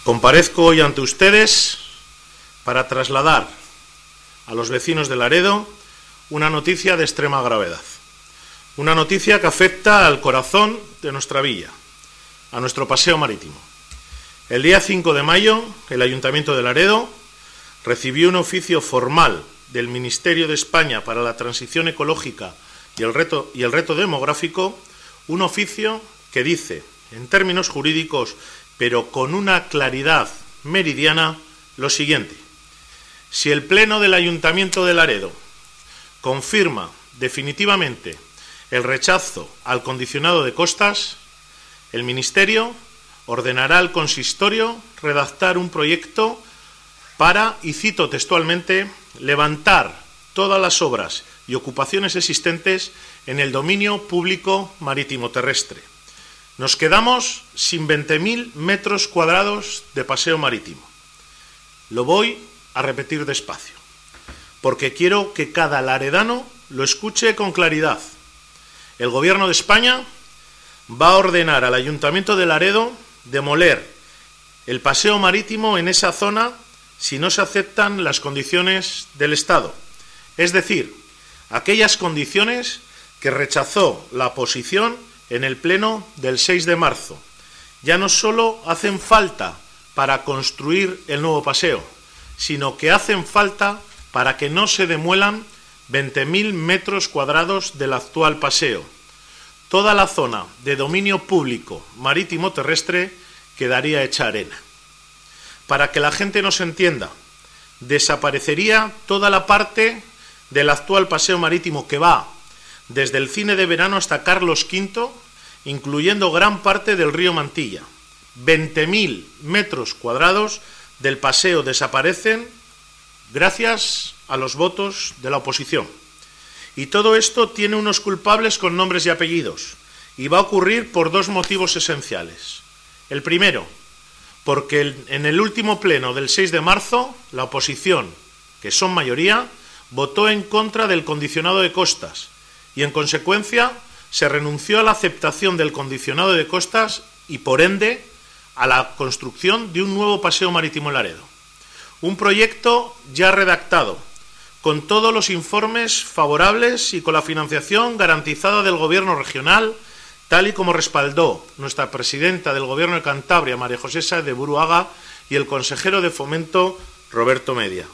Comparezco hoy ante ustedes para trasladar a los vecinos de Laredo una noticia de extrema gravedad. Una noticia que afecta al corazón de nuestra villa, a nuestro paseo marítimo. El día 5 de mayo, el Ayuntamiento de Laredo recibió un oficio formal del Ministerio de España para la Transición Ecológica y el reto demográfico, un oficio que dice, en términos jurídicos, pero con una claridad meridiana, lo siguiente. Si el Pleno del Ayuntamiento de Laredo confirma definitivamente el rechazo al condicionado de costas, el Ministerio ordenará al consistorio redactar un proyecto para, y cito textualmente, levantar todas las obras y ocupaciones existentes en el dominio público marítimo terrestre. Nos quedamos sin 20.000 metros cuadrados de paseo marítimo. Lo voy a repetir despacio, porque quiero que cada laredano lo escuche con claridad. El Gobierno de España va a ordenar al Ayuntamiento de Laredo demoler el paseo marítimo en esa zona si no se aceptan las condiciones del Estado, es decir, aquellas condiciones que rechazó la oposición en el Pleno del 6 de marzo. Ya no solo hacen falta para construir el nuevo paseo, sino que hacen falta para que no se demuelan 20.000 metros cuadrados del actual paseo. Toda la zona de dominio público marítimo terrestre quedaría hecha arena. Para que la gente nos entienda, desaparecería toda la parte del actual paseo marítimo que va desde el Cine de Verano hasta Carlos V, incluyendo gran parte del río Mantilla. 20.000 metros cuadrados del paseo desaparecen gracias a los votos de la oposición. Y todo esto tiene unos culpables con nombres y apellidos, y va a ocurrir por dos motivos esenciales. El primero, porque en el último pleno del 6 de marzo, la oposición, que son mayoría, votó en contra del condicionado de costas, y en consecuencia se renunció a la aceptación del condicionado de costas y, por ende, a la construcción de un nuevo paseo marítimo en Laredo. Un proyecto ya redactado, con todos los informes favorables y con la financiación garantizada del Gobierno regional, tal y como respaldó nuestra presidenta del Gobierno de Cantabria, María José Sáez de Buruaga, y el consejero de Fomento, Roberto Media.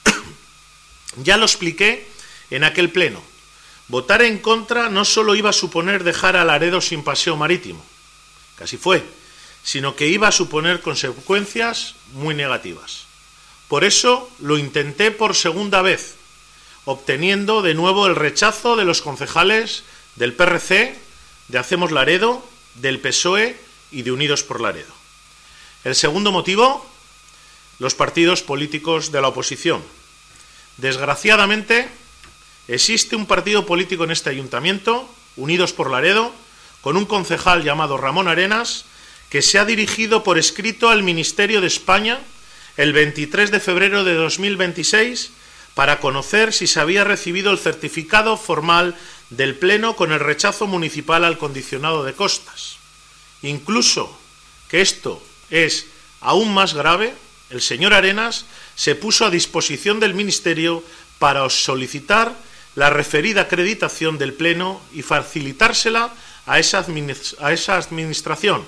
Ya lo expliqué en aquel pleno. Votar en contra no solo iba a suponer dejar a Laredo sin paseo marítimo, casi fue, sino que iba a suponer consecuencias muy negativas. Por eso lo intenté por segunda vez, obteniendo de nuevo el rechazo de los concejales del PRC, de Hacemos Laredo, del PSOE y de Unidos por Laredo. El segundo motivo, los partidos políticos de la oposición. Desgraciadamente, existe un partido político en este ayuntamiento, Unidos por Laredo, con un concejal llamado Ramón Arenas, que se ha dirigido por escrito al Ministerio de España el 23 de febrero de 2026 para conocer si se había recibido el certificado formal del Pleno con el rechazo municipal al condicionado de costas. Incluso, que esto es aún más grave, el señor Arenas se puso a disposición del Ministerio para solicitar la referida acreditación del Pleno y facilitársela a esa administración.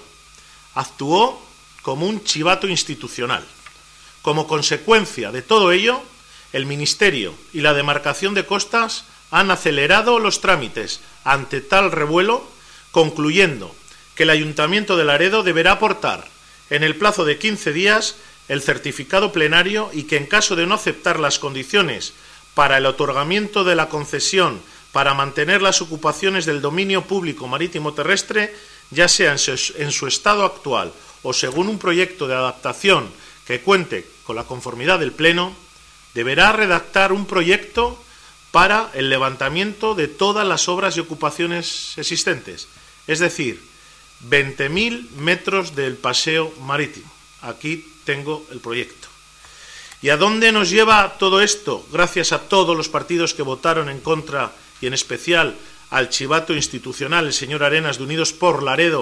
Actuó como un chivato institucional. Como consecuencia de todo ello, el Ministerio y la demarcación de costas han acelerado los trámites ante tal revuelo, concluyendo que el Ayuntamiento de Laredo deberá aportar en el plazo de 15 días el certificado plenario y que en caso de no aceptar las condiciones para el otorgamiento de la concesión para mantener las ocupaciones del dominio público marítimo terrestre, ya sea en su estado actual o según un proyecto de adaptación que cuente con la conformidad del Pleno, deberá redactar un proyecto para el levantamiento de todas las obras y ocupaciones existentes, es decir, 20.000 metros del paseo marítimo. Aquí tengo el proyecto. ¿Y a dónde nos lleva todo esto? Gracias a todos los partidos que votaron en contra y en especial al chivato institucional, el señor Arenas de Unidos por Laredo,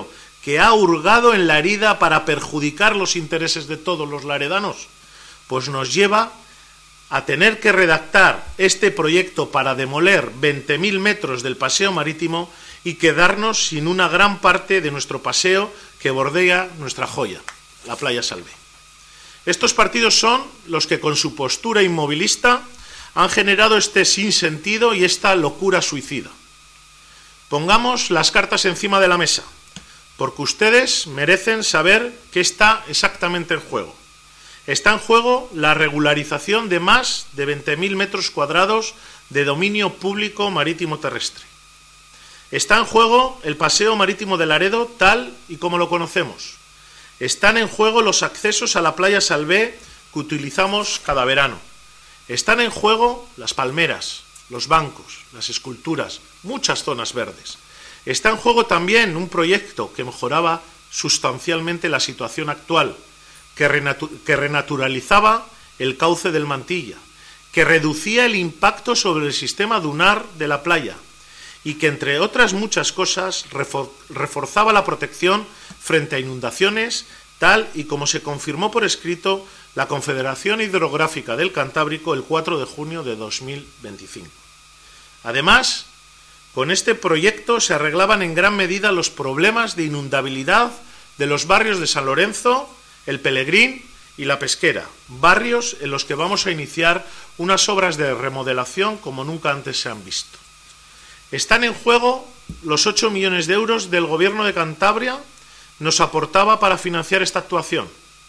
que ha hurgado en la herida para perjudicar los intereses de todos los laredanos, pues nos lleva a tener que redactar este proyecto para demoler 20.000 metros del paseo marítimo y quedarnos sin una gran parte de nuestro paseo que bordea nuestra joya, la playa Salvé. Estos partidos son los que con su postura inmovilista han generado este sinsentido y esta locura suicida. Pongamos las cartas encima de la mesa, porque ustedes merecen saber qué está exactamente en juego. Está en juego la regularización de más de 20.000 metros cuadrados de dominio público marítimo terrestre. Está en juego el paseo marítimo de Laredo tal y como lo conocemos. Están en juego los accesos a la playa Salvé que utilizamos cada verano. Están en juego las palmeras, los bancos, las esculturas, muchas zonas verdes. Está en juego también un proyecto que mejoraba sustancialmente la situación actual, que renaturalizaba el cauce del Mantilla, que reducía el impacto sobre el sistema dunar de la playa y que, entre otras muchas cosas, reforzaba la protección frente a inundaciones, tal y como se confirmó por escrito la Confederación Hidrográfica del Cantábrico el 4 de junio de 2025. Además, con este proyecto se arreglaban en gran medida los problemas de inundabilidad de los barrios de San Lorenzo, El Pelegrín y La Pesquera, barrios en los que vamos a iniciar unas obras de remodelación como nunca antes se han visto. Están en juego los 8 millones de euros del Gobierno de Cantabria nos aportaba para financiar esta actuación.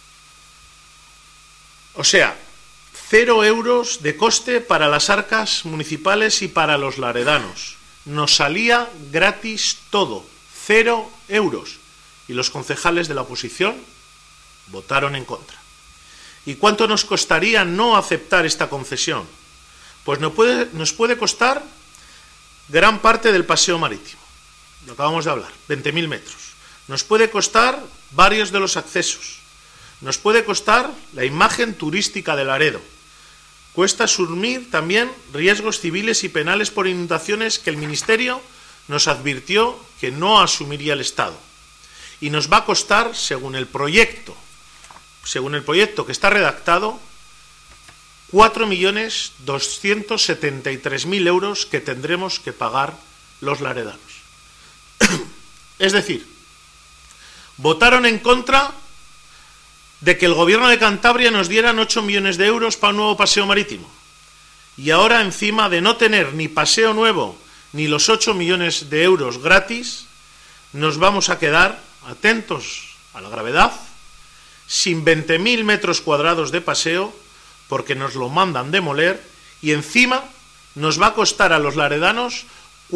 O sea, 0 euros de coste para las arcas municipales y para los laredanos. Nos salía gratis todo, 0 euros. Y los concejales de la oposición votaron en contra. ¿Y cuánto nos costaría no aceptar esta concesión? Pues nos puede costar gran parte del paseo marítimo, lo acabamos de hablar, 20.000 metros. Nos puede costar varios de los accesos. Nos puede costar la imagen turística de Laredo. Cuesta asumir también riesgos civiles y penales por inundaciones que el Ministerio nos advirtió que no asumiría el Estado. Y nos va a costar, según el proyecto que está redactado, 4.273.000 euros que tendremos que pagar los laredanos. Es decir, votaron en contra de que el Gobierno de Cantabria nos dieran 8 millones de euros para un nuevo paseo marítimo. Y ahora, encima de no tener ni paseo nuevo ni los 8 millones de euros gratis, nos vamos a quedar, atentos a la gravedad, sin 20.000 metros cuadrados de paseo, porque nos lo mandan demoler, y encima nos va a costar a los laredanos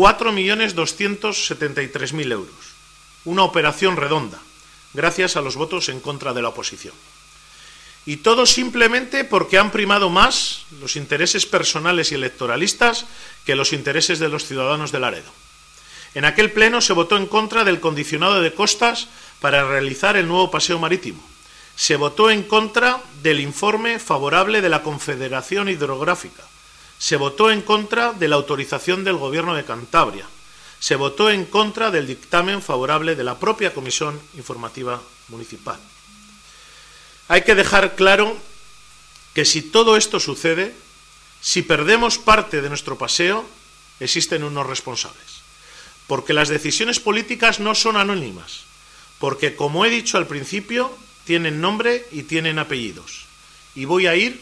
4.273.000 euros. Una operación redonda, gracias a los votos en contra de la oposición. Y todo simplemente porque han primado más los intereses personales y electoralistas que los intereses de los ciudadanos de Laredo. En aquel pleno se votó en contra del condicionado de costas para realizar el nuevo paseo marítimo. Se votó en contra del informe favorable de la Confederación Hidrográfica. Se votó en contra de la autorización del Gobierno de Cantabria. Se votó en contra del dictamen favorable de la propia Comisión Informativa Municipal. Hay que dejar claro que si todo esto sucede, si perdemos parte de nuestro paseo, existen unos responsables. Porque las decisiones políticas no son anónimas. Porque, como he dicho al principio, tienen nombre y tienen apellidos. Y voy a ir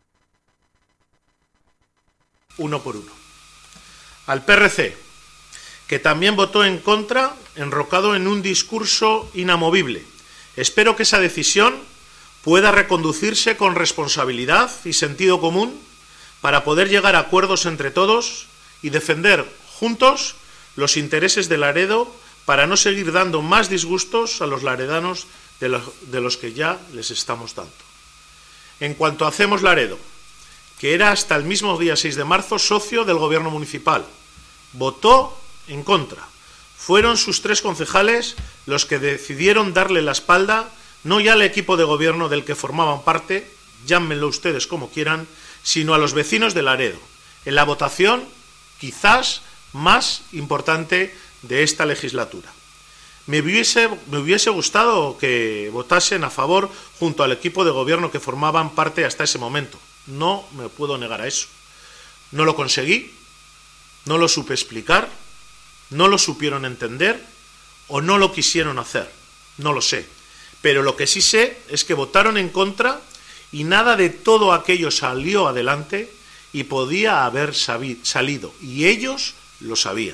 uno por uno. Al PRC, que también votó en contra, enrocado en un discurso inamovible. Espero que esa decisión pueda reconducirse con responsabilidad y sentido común para poder llegar a acuerdos entre todos y defender juntos los intereses de Laredo para no seguir dando más disgustos a los laredanos de los que ya les estamos dando. En cuanto a Hacemos Laredo, que era hasta el mismo día 6 de marzo socio del Gobierno municipal, votó en contra. Fueron sus 3 concejales los que decidieron darle la espalda, no ya al equipo de gobierno del que formaban parte, llámenlo ustedes como quieran, sino a los vecinos de Laredo, en la votación quizás más importante de esta legislatura. Me hubiese gustado que votasen a favor junto al equipo de gobierno que formaban parte hasta ese momento. No me puedo negar a eso. No lo conseguí, no lo supe explicar, no lo supieron entender o no lo quisieron hacer. No lo sé. Pero lo que sí sé es que votaron en contra y nada de todo aquello salió adelante y podía haber salido. Y ellos lo sabían.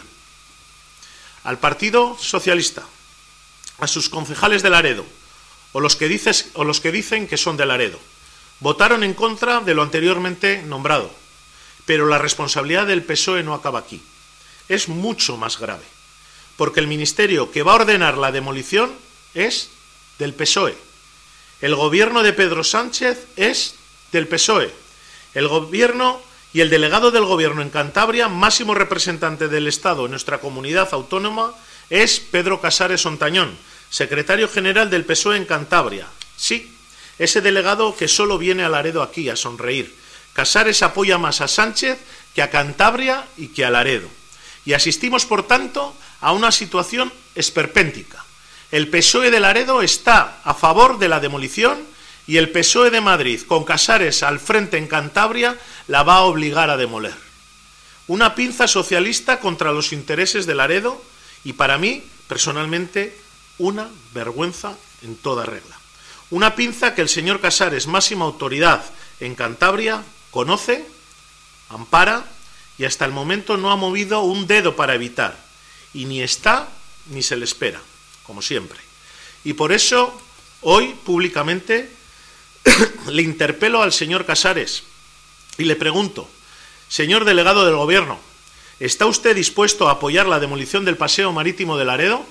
Al Partido Socialista, a sus concejales de Laredo, o los que dicen que son de Laredo, votaron en contra de lo anteriormente nombrado. Pero la responsabilidad del PSOE no acaba aquí. Es mucho más grave, porque el ministerio que va a ordenar la demolición es del PSOE. El gobierno de Pedro Sánchez es del PSOE. El gobierno y el delegado del gobierno en Cantabria, máximo representante del Estado en nuestra comunidad autónoma, es Pedro Casares Ontañón, secretario general del PSOE en Cantabria. Sí, ese delegado que solo viene a Laredo aquí a sonreír. Casares apoya más a Sánchez que a Cantabria y que a Laredo. Y asistimos, por tanto, a una situación esperpéntica. El PSOE de Laredo está a favor de la demolición y el PSOE de Madrid, con Casares al frente en Cantabria, la va a obligar a demoler. Una pinza socialista contra los intereses de Laredo y, para mí, personalmente, una vergüenza en toda regla. Una pinza que el señor Casares, máxima autoridad en Cantabria, conoce, ampara y hasta el momento no ha movido un dedo para evitar. Y ni está ni se le espera, como siempre. Y por eso, hoy, públicamente, le interpelo al señor Casares y le pregunto, señor delegado del Gobierno, ¿está usted dispuesto a apoyar la demolición del paseo marítimo de Laredo?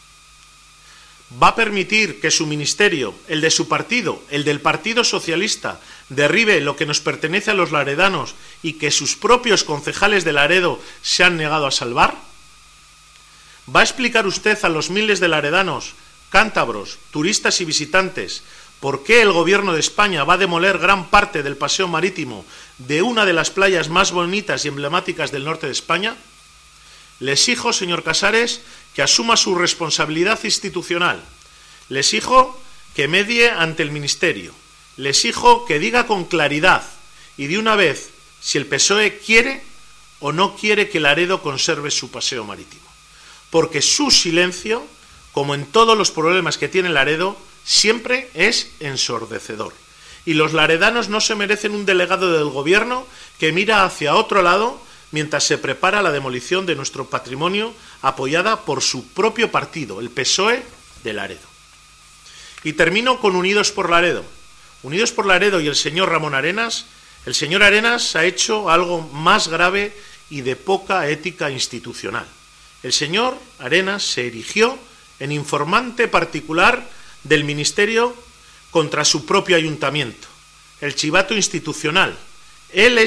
¿Va a permitir que su ministerio, el de su partido, el del Partido Socialista, derribe lo que nos pertenece a los laredanos y que sus propios concejales de Laredo se han negado a salvar? ¿Va a explicar usted a los miles de laredanos, cántabros, turistas y visitantes por qué el Gobierno de España va a demoler gran parte del paseo marítimo de una de las playas más bonitas y emblemáticas del norte de España? Le exijo, señor Casares, que asuma su responsabilidad institucional. Le exijo que medie ante el Ministerio. Le exijo que diga con claridad y de una vez si el PSOE quiere o no quiere que Laredo conserve su paseo marítimo. Porque su silencio, como en todos los problemas que tiene Laredo, siempre es ensordecedor. Y los laredanos no se merecen un delegado del Gobierno que mira hacia otro lado mientras se prepara la demolición de nuestro patrimonio apoyada por su propio partido, el PSOE de Laredo. Y termino con Unidos por Laredo. Unidos por Laredo y el señor Ramón Arenas, el señor Arenas ha hecho algo más grave y de poca ética institucional. El señor Arenas se erigió en informante particular del Ministerio contra su propio ayuntamiento, el chivato institucional. El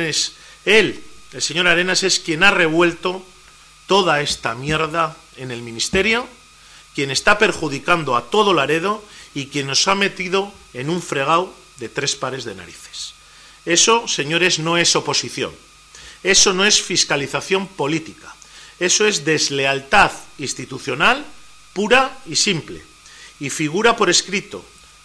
señor Arenas es quien ha revuelto toda esta mierda en el Ministerio, quien está perjudicando a todo Laredo y quien nos ha metido en un fregado de 3 pares de narices. Eso, señores, no es oposición. Eso no es fiscalización política. Eso es deslealtad institucional pura y simple. Y figura por escrito,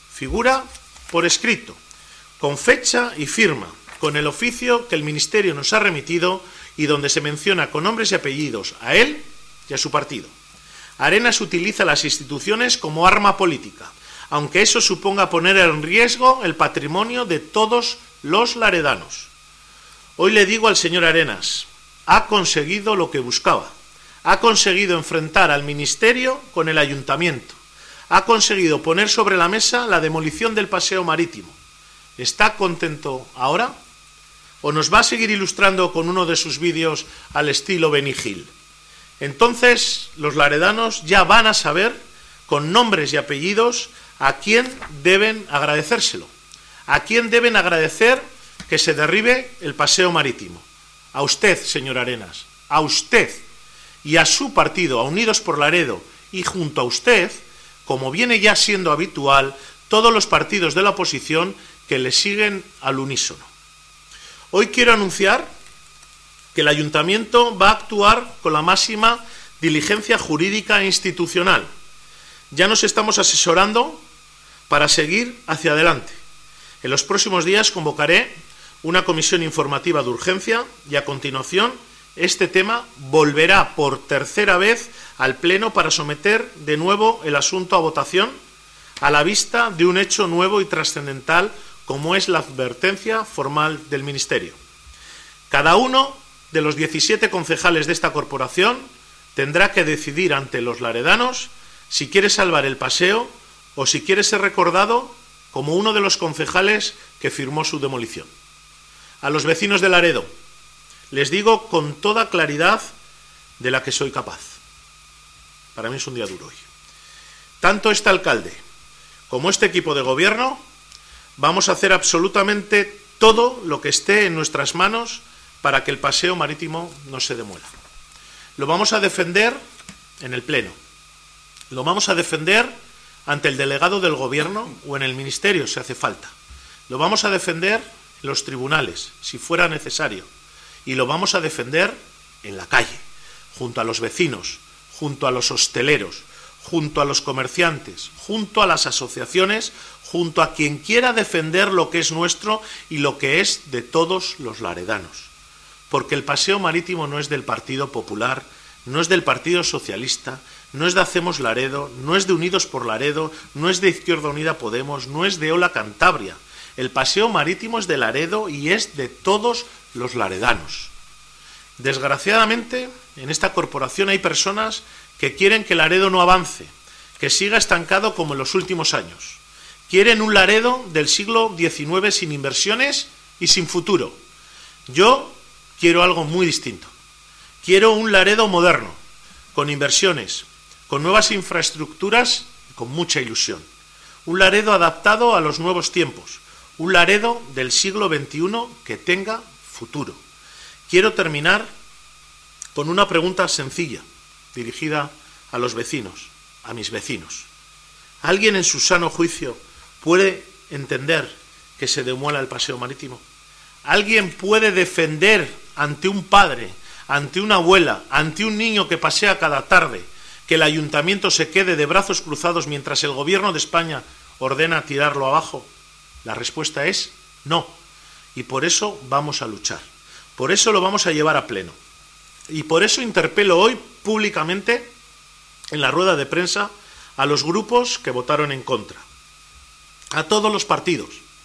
con fecha y firma, con el oficio que el Ministerio nos ha remitido y donde se menciona con nombres y apellidos a él y a su partido. Arenas utiliza las instituciones como arma política, aunque eso suponga poner en riesgo el patrimonio de todos los laredanos. Hoy le digo al señor Arenas, ha conseguido lo que buscaba, ha conseguido enfrentar al Ministerio con el Ayuntamiento, ha conseguido poner sobre la mesa la demolición del paseo marítimo. ¿Está contento ahora? ¿O nos va a seguir ilustrando con uno de sus vídeos al estilo Benny Hill? Entonces los laredanos ya van a saber, con nombres y apellidos, a quién deben agradecérselo. A quién deben agradecer que se derribe el paseo marítimo. A usted, señor Arenas, a usted y a su partido, a Unidos por Laredo, y junto a usted, como viene ya siendo habitual, todos los partidos de la oposición que le siguen al unísono. Hoy quiero anunciar que el Ayuntamiento va a actuar con la máxima diligencia jurídica e institucional, Ya nos estamos asesorando para seguir hacia adelante. En los próximos días convocaré una comisión informativa de urgencia y a continuación este tema volverá por tercera vez al Pleno para someter de nuevo el asunto a votación a la vista de un hecho nuevo y trascendental como es la advertencia formal del Ministerio. Cada uno de los 17 concejales de esta corporación tendrá que decidir ante los laredanos si quiere salvar el paseo o si quiere ser recordado como uno de los concejales que firmó su demolición. A los vecinos de Laredo les digo con toda claridad de la que soy capaz. Para mí es un día duro hoy. Tanto este alcalde como este equipo de gobierno vamos a hacer absolutamente todo lo que esté en nuestras manos para que el paseo marítimo no se demuela. Lo vamos a defender en el Pleno. Lo vamos a defender ante el delegado del Gobierno o en el Ministerio, si hace falta. Lo vamos a defender en los tribunales, si fuera necesario. Y lo vamos a defender en la calle, junto a los vecinos, junto a los hosteleros, junto a los comerciantes, junto a las asociaciones, junto a quien quiera defender lo que es nuestro y lo que es de todos los laredanos. Porque el paseo marítimo no es del Partido Popular, no es del Partido Socialista, no es de Hacemos Laredo, no es de Unidos por Laredo, no es de Izquierda Unida Podemos, no es de Hola Cantabria. El paseo marítimo es de Laredo y es de todos los laredanos. Desgraciadamente, en esta corporación hay personas que quieren que Laredo no avance, que siga estancado como en los últimos años. Quieren un Laredo del siglo XIX sin inversiones y sin futuro. Yo quiero algo muy distinto. Quiero un Laredo moderno, con inversiones, con nuevas infraestructuras y con mucha ilusión. Un Laredo adaptado a los nuevos tiempos. Un Laredo del siglo XXI que tenga futuro. Quiero terminar con una pregunta sencilla, dirigida a los vecinos, a mis vecinos. ¿Alguien en su sano juicio puede entender que se demuela el paseo marítimo? ¿Alguien puede defender ante un padre, ante una abuela, ante un niño que pasea cada tarde, que el ayuntamiento se quede de brazos cruzados mientras el gobierno de España ordena tirarlo abajo? La respuesta es no. Y por eso vamos a luchar. Por eso lo vamos a llevar a pleno. Y por eso interpelo hoy públicamente en la rueda de prensa a los grupos que votaron en contra. A todos los partidos.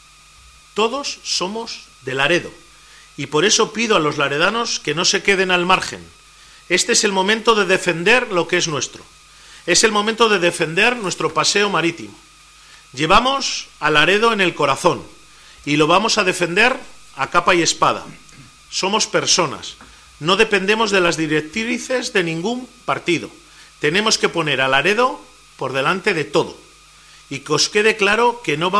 Todos somos de Laredo. Y por eso pido a los laredanos que no se queden al margen. Este es el momento de defender lo que es nuestro. Es el momento de defender nuestro paseo marítimo. Llevamos a Laredo en el corazón y lo vamos a defender a capa y espada. Somos personas, no dependemos de las directrices de ningún partido. Tenemos que poner a Laredo por delante de todo. Y que os quede claro que no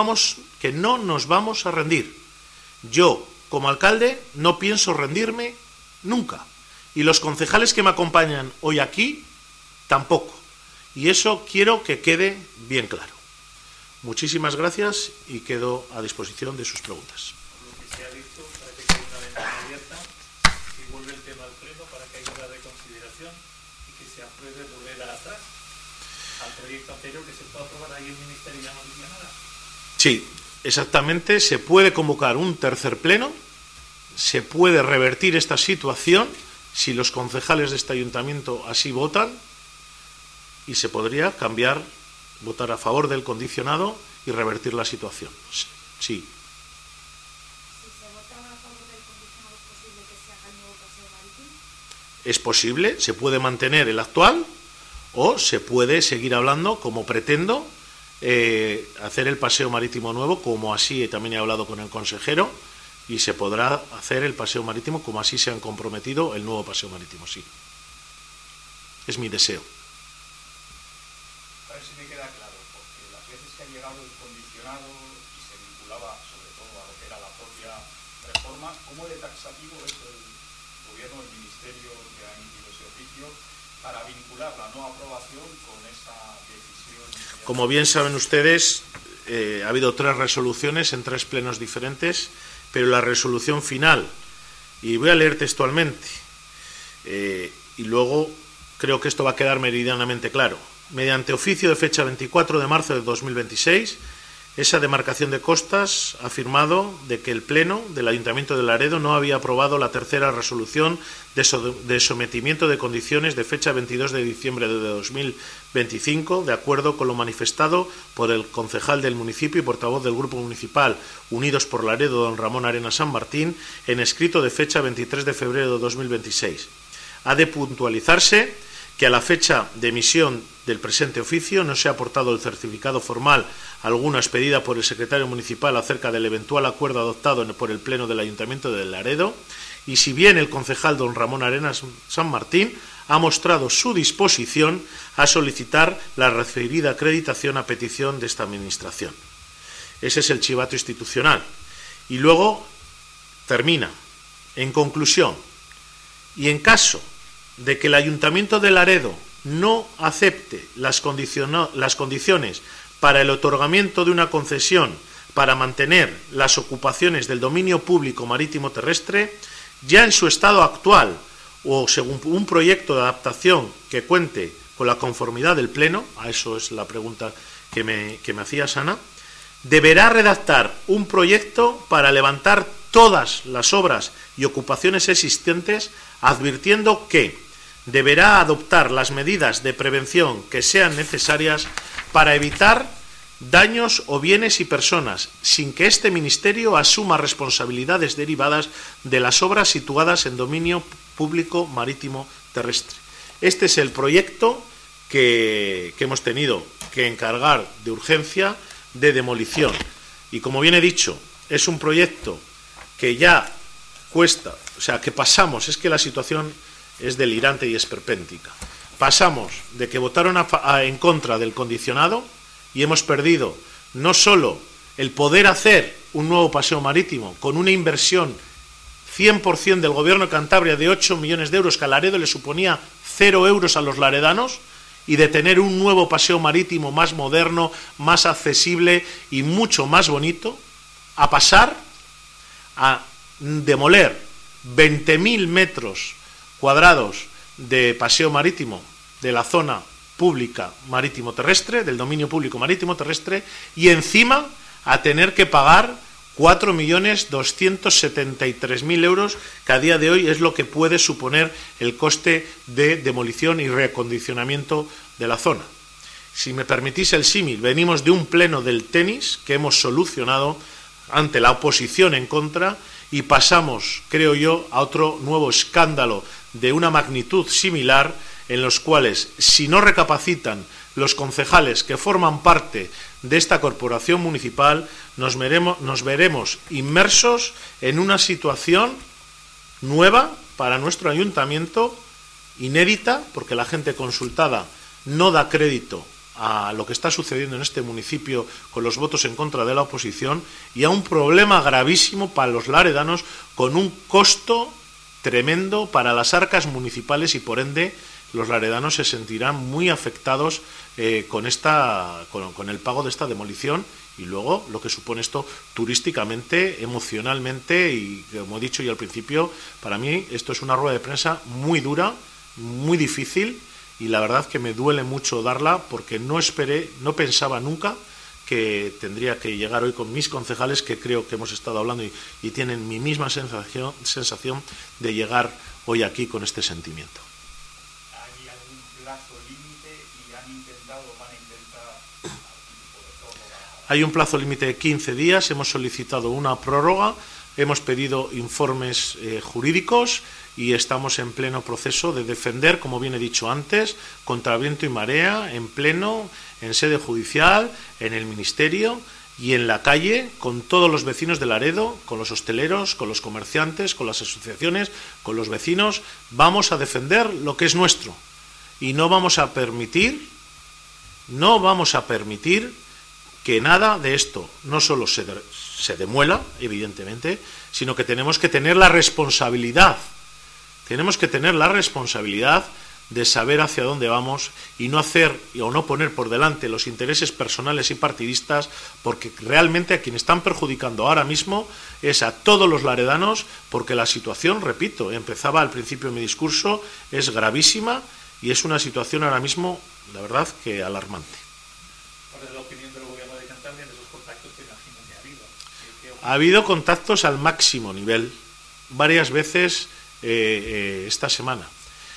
nos vamos a rendir. Yo, como alcalde, no pienso rendirme nunca. Y los concejales que me acompañan hoy aquí, tampoco. Y eso quiero que quede bien claro. Muchísimas gracias y quedo a disposición de sus preguntas. Por lo que se ha visto, parece que hay una ventana abierta y vuelve el tema al pleno para que haya una reconsideración y que se apruebe volver atrás al proyecto anterior que se pueda aprobar ahí el Ministerio y ya no diría nada. Sí, exactamente. Se puede convocar un tercer pleno, se puede revertir esta situación si los concejales de este ayuntamiento así votan y se podría cambiar, votar a favor del condicionado y revertir la situación. Sí. Si se vota a favor del condicionado, ¿es posible que se haga el nuevo paseo marítimo? Es posible, se puede mantener el actual o se puede seguir hablando, como pretendo, hacer el paseo marítimo nuevo, como así también he hablado con el consejero, y se podrá hacer el paseo marítimo como así se han comprometido el nuevo paseo marítimo, sí. Es mi deseo. A ver si me queda claro, porque las veces que ha llegado el condicionado y se vinculaba sobre todo a lo que era la propia reforma, ¿cómo de taxativo es el gobierno, el ministerio que ha emitido ese oficio para vincular la no aprobación con esa decisión? Como bien saben ustedes, ha habido 3 resoluciones en 3 plenos diferentes, pero la resolución final, y voy a leer textualmente, y luego creo que esto va a quedar meridianamente claro. mediante oficio de fecha 24 de marzo de 2026, esa demarcación de costas ha afirmado de que el Pleno del Ayuntamiento de Laredo no había aprobado la tercera resolución de sometimiento de condiciones de fecha 22 de diciembre de 2025, de acuerdo con lo manifestado por el concejal del municipio y portavoz del Grupo Municipal Unidos por Laredo, don Ramón Arenas San Martín, en escrito de fecha 23 de febrero de 2026. Ha de puntualizarse que a la fecha de emisión del presente oficio no se ha aportado el certificado formal alguna expedida por el secretario municipal acerca del eventual acuerdo adoptado por el Pleno del Ayuntamiento de Laredo, y si bien el concejal don Ramón Arenas San Martín ha mostrado su disposición a solicitar la referida acreditación a petición de esta Administración. Ese es el chivato institucional. Y luego termina. En conclusión, y en caso de que el Ayuntamiento de Laredo no acepte las condiciones para el otorgamiento de una concesión para mantener las ocupaciones del dominio público marítimo terrestre, ya en su estado actual o según un proyecto de adaptación que cuente con la conformidad del Pleno, a eso es la pregunta que me hacía Ana, deberá redactar un proyecto para levantar todas las obras y ocupaciones existentes, advirtiendo que deberá adoptar las medidas de prevención que sean necesarias para evitar daños o bienes y personas, sin que este Ministerio asuma responsabilidades derivadas de las obras situadas en dominio público marítimo terrestre. Este es el proyecto que hemos tenido que encargar de urgencia de demolición. Y como bien he dicho, es un proyecto que ya cuesta, o sea, que pasamos, es que la situación es delirante y esperpéntica. Pasamos de que votaron en contra del condicionado y hemos perdido no solo el poder hacer un nuevo paseo marítimo con una inversión 100% del Gobierno de Cantabria de 8 millones de euros, que a Laredo le suponía 0 euros a los laredanos, y de tener un nuevo paseo marítimo más moderno, más accesible y mucho más bonito, a pasar a demoler 20.000 metros cuadrados de paseo marítimo de la zona pública marítimo terrestre, del dominio público marítimo terrestre, y encima a tener que pagar 4.273.000 euros, que a día de hoy es lo que puede suponer el coste de demolición y reacondicionamiento de la zona. Si me permitís el símil, venimos de un pleno del tenis que hemos solucionado ante la oposición en contra y pasamos, creo yo, a otro nuevo escándalo de una magnitud similar, en los cuales, si no recapacitan los concejales que forman parte de esta corporación municipal, nos veremos inmersos en una situación nueva para nuestro ayuntamiento, inédita, porque la gente consultada no da crédito a lo que está sucediendo en este municipio con los votos en contra de la oposición, y a un problema gravísimo para los laredanos, con un costo tremendo para las arcas municipales, y por ende los laredanos se sentirán muy afectados con el pago de esta demolición, y luego lo que supone esto turísticamente, emocionalmente, y como he dicho yo al principio, para mí esto es una rueda de prensa muy dura, muy difícil, y la verdad que me duele mucho darla, porque no pensaba nunca que tendría que llegar hoy con mis concejales, que creo que hemos estado hablando y tienen mi misma sensación de llegar hoy aquí con este sentimiento. ¿Hay algún plazo límite y van a intentar algún tipo de prórroga? Hay un plazo límite de 15 días, hemos solicitado una prórroga, hemos pedido informes jurídicos y estamos en pleno proceso de defender, como bien he dicho antes, contra viento y marea, en pleno, en sede judicial, en el Ministerio y en la calle, con todos los vecinos de Laredo, con los hosteleros, con los comerciantes, con las asociaciones, con los vecinos. Vamos a defender lo que es nuestro y no vamos a permitir que nada de esto no solo se demuela, evidentemente, sino que tenemos que tener la responsabilidad. Tenemos que tener la responsabilidad de saber hacia dónde vamos y no hacer o no poner por delante los intereses personales y partidistas, porque realmente a quien están perjudicando ahora mismo es a todos los laredanos, porque la situación, repito, empezaba al principio de mi discurso, es gravísima y es una situación ahora mismo, la verdad, que alarmante. ¿Cuál es la opinión del gobierno de Cantabria en esos contactos que imagino que ha habido? Ha habido contactos al máximo nivel, varias veces esta semana.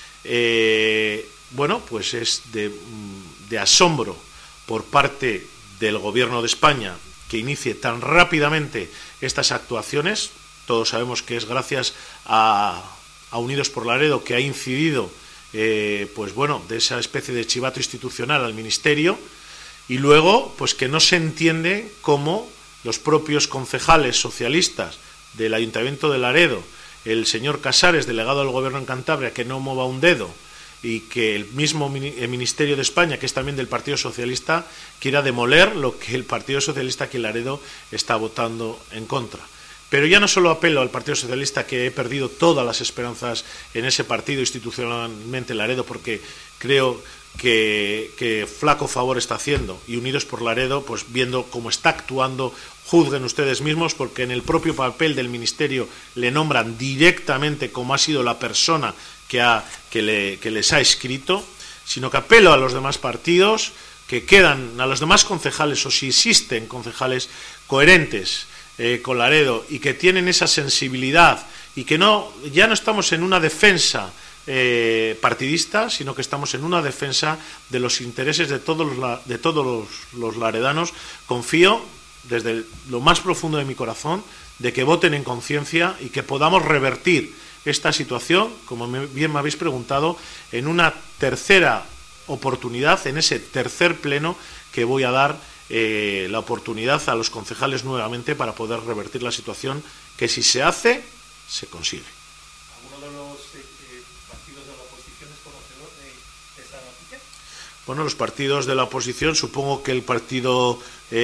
Bueno, pues es de asombro por parte del Gobierno de España que inicie tan rápidamente estas actuaciones. Todos sabemos que es gracias a Unidos por Laredo, que ha incidido pues bueno, de esa especie de chivato institucional al Ministerio, y luego pues que no se entiende cómo los propios concejales socialistas del Ayuntamiento de Laredo, el señor Casares, delegado del Gobierno en Cantabria, que no mueva un dedo, y que el mismo Ministerio de España, que es también del Partido Socialista, quiera demoler lo que el Partido Socialista aquí en Laredo está votando en contra. Pero ya no solo apelo al Partido Socialista, que he perdido todas las esperanzas en ese partido institucionalmente en Laredo, porque creo que flaco favor está haciendo, y Unidos por Laredo, pues viendo cómo está actuando, juzguen ustedes mismos, porque en el propio papel del Ministerio le nombran directamente como ha sido la persona que les ha escrito, sino que apelo a los demás partidos, que quedan, a los demás concejales, o si existen concejales coherentes con Laredo y que tienen esa sensibilidad, y que ya no estamos en una defensa partidista, sino que estamos en una defensa de los intereses de todos los laredanos. Confío desde lo más profundo de mi corazón de que voten en conciencia y que podamos revertir esta situación, como bien me habéis preguntado, en una tercera oportunidad, en ese tercer pleno que voy a dar la oportunidad a los concejales nuevamente para poder revertir la situación, que si se hace, se consigue. ¿Alguno de los partidos de la oposición es conocedor de esta noticia? Bueno, los partidos de la oposición, supongo que el partido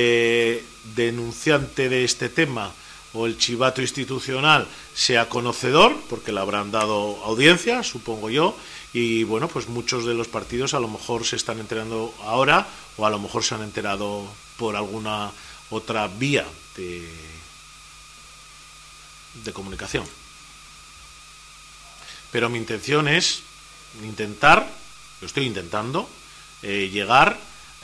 denunciante de este tema o el chivato institucional sea conocedor, porque le habrán dado audiencia, supongo yo, y bueno, pues muchos de los partidos a lo mejor se están enterando ahora, o a lo mejor se han enterado por alguna otra vía de comunicación. Pero mi intención es intentar, lo estoy intentando, llegar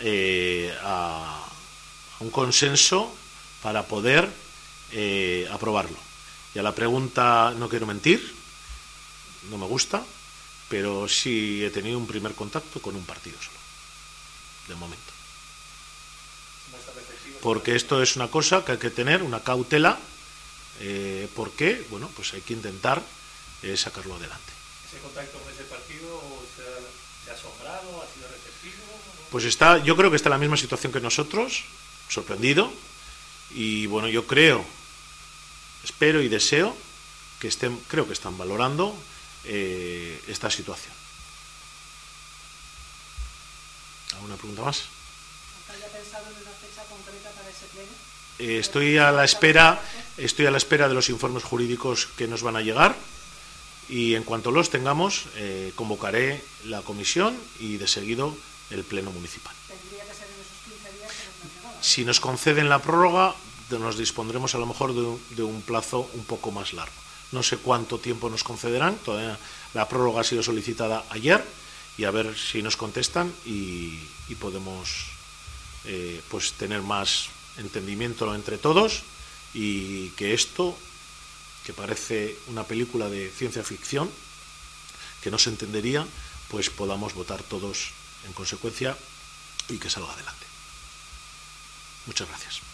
a un consenso para poder aprobarlo. Y a la pregunta, no quiero mentir, no me gusta, pero sí he tenido un primer contacto con un partido solo, de momento. Porque esto es una cosa que hay que tener, una cautela, porque, bueno, pues hay que intentar sacarlo adelante. ¿Ese contacto con ese partido se ha asombrado, ha sido receptivo? Pues yo creo que está en la misma situación que nosotros, sorprendido, y bueno, yo espero y deseo que creo que están valorando esta situación. ¿Alguna pregunta más? ¿Había pensado en una fecha concreta para ese pleno? Estoy a la espera de los informes jurídicos que nos van a llegar, y en cuanto los tengamos convocaré la comisión y de seguido el pleno municipal. Tendría que ser en esos 15 días que nos mencionaba. Si nos conceden la prórroga, nos dispondremos a lo mejor de un plazo un poco más largo. No sé cuánto tiempo nos concederán, todavía la prórroga ha sido solicitada ayer, y a ver si nos contestan y podemos pues tener más entendimiento entre todos, y que esto, que parece una película de ciencia ficción que no se entendería, pues podamos votar todos en consecuencia y que salga adelante. Muchas gracias.